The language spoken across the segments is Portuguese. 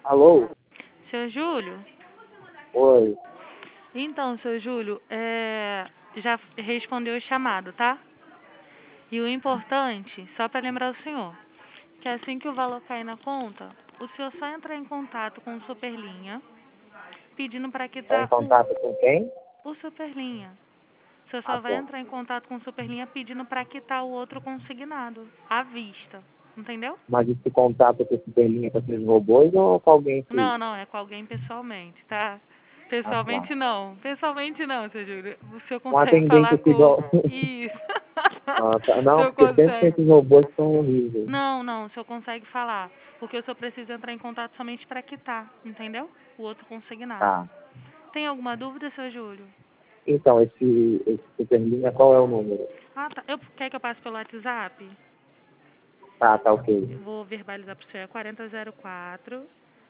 Alô? Seu Júlio? Oi. Então, seu Júlio, já respondeu o chamado, tá? E o importante, só para lembrar o senhor, que assim que o valor cair na conta, o senhor só entrar em contato com o Superlinha, pedindo para Tá em quitar contato com quem? o Superlinha. O senhor Ah, só vai bom. entrar em contato com o Superlinha pedindo para quitar o outro consignado, à vista. Entendeu? Mas esse contato com esse Berlinha com aqueles robôs ou com alguém Não, físico? não, é com alguém pessoalmente, tá? Ah, tá. Pessoalmente não, seu Júlio. O senhor Um consegue atendente falar assim com... igual... Isso. Ah, tá. O Não, senhor porque sempre consegue... esses robôs são horríveis. Não, não, o senhor consegue falar. Porque o senhor precisa entrar em contato somente para quitar, entendeu? O outro consignado. Tá. Tem alguma dúvida, seu Júlio? Então, esse Superlinha, qual é o número? Ah, tá. Quer que eu passe pelo WhatsApp? Tá ok. Eu vou verbalizar para o senhor. É 4004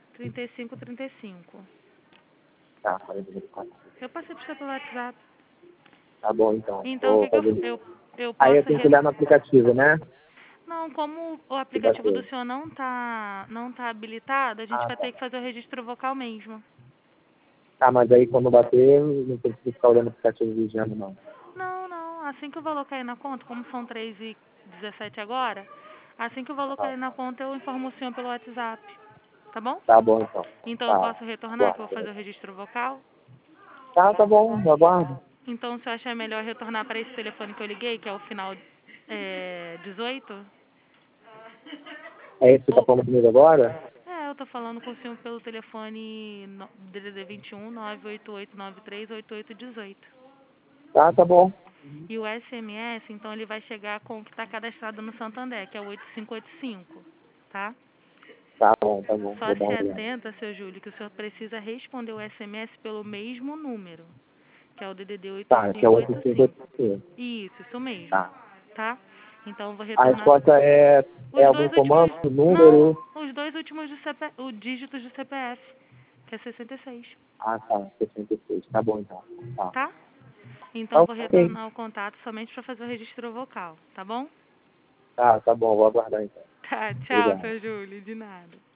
3535. Tá, 44. Eu passei para o senhor pelo WhatsApp. Tá bom, então. Então, o Vou que fazer isso. eu Aí eu posso... tenho que olhar no aplicativo, né? Não, como o E aplicativo do bater. senhor não tá habilitado, a gente Ah, vai tá. ter que fazer o registro vocal mesmo. Tá, mas aí quando bater, não precisa ficar olhando o aplicativo vigiando, não. Não, não. Assim que o valor cair na conta, como são 3h17 agora, assim que o valor Ah, cair na conta, eu informo o senhor pelo WhatsApp. Tá bom? tá bom, então. Então eu Tá. posso retornar, que eu vou fazer Aguardo. o registro vocal? Tá bom, eu aguardo. Então, se eu achar melhor retornar para esse telefone que eu liguei, que é o final 18? É esse que tá Ou, falando comigo agora? eu tô falando com o senhor pelo telefone DDD 21 98893 8818. Tá bom. E o SMS, então, ele vai chegar com o que está cadastrado no Santander, que é o 8585, tá? Tá bom. Só Vou dar se uma olhada. atenta, seu Júlio, que o senhor precisa responder o SMS pelo mesmo número, que é o DDD Tá, que é 8585. 8585. Isso mesmo, Tá. tá? Então, eu vou A retornar resposta é os algum dois últimos... comando, Não, número? os dois últimos dígitos do CPF, que é 66, Ah, tá. 66. Tá bom, então. Tá. tá? Tá Então, vou ok. retornar o contato somente para fazer o registro vocal, tá bom? Tá bom. Vou aguardar, então. Tá, tchau, Obrigado. seu Júlio, de nada.